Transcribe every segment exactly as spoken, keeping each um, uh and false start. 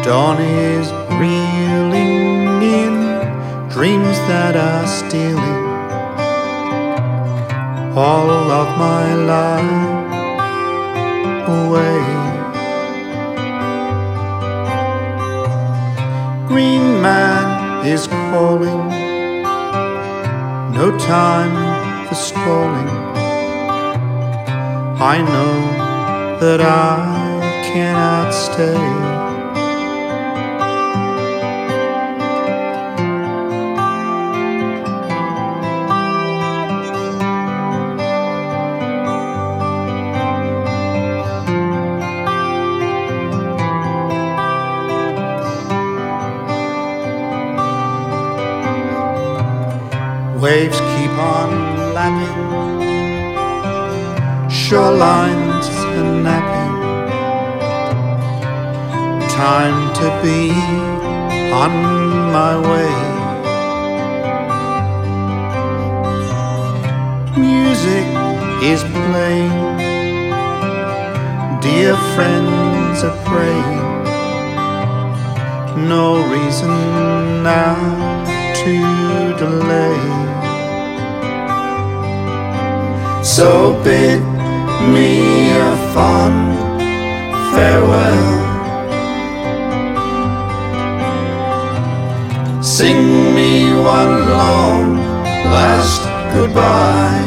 Dawn is reeling in, dreams that are stealing all of my life away. Green man is calling, no time for stalling. I know that I cannot stay. Waves keep on lapping, shorelines are napping. Time to be on my way. Music is playing, dear friends are praying. No reason now to delay. So bid me a fond farewell. Sing me one long last goodbye.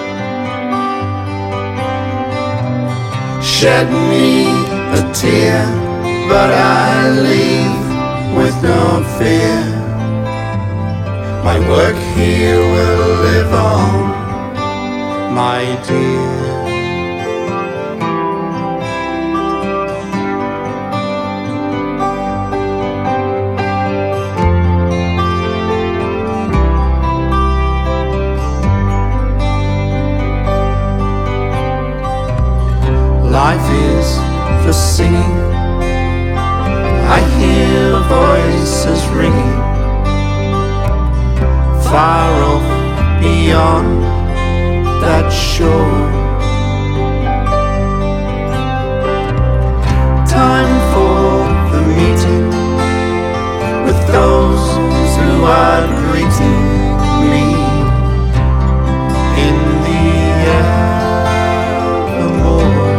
Shed me a tear, but I leave with no fear. My work here will live on, my dear. Life is for singing. I hear voices ringing, far off beyond that shore. Time for the meeting with those who are greeting me in the evermore.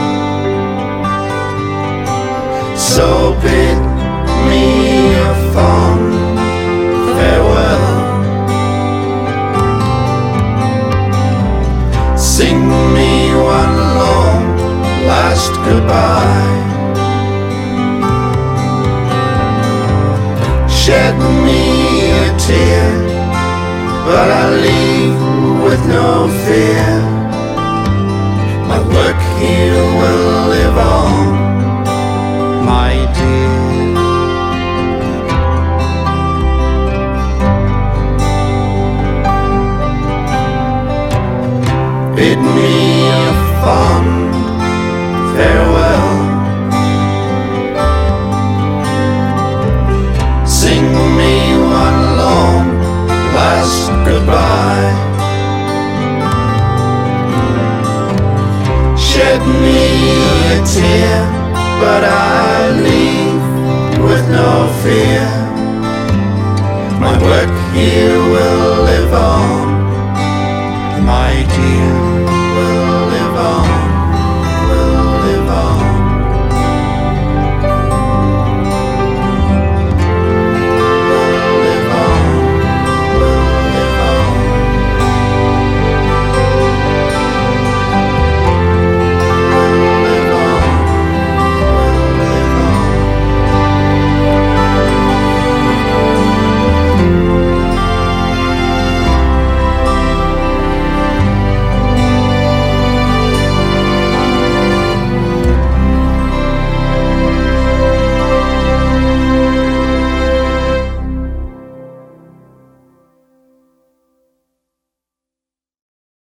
So bid me a fond farewell. Sing me one long last goodbye. Shed me a tear, but I leave with no fear. My work here will live on, my dear. Bid me a fond farewell. Sing me one long last goodbye. Shed me a tear, but I leave with no fear. My work here will live on, my dear.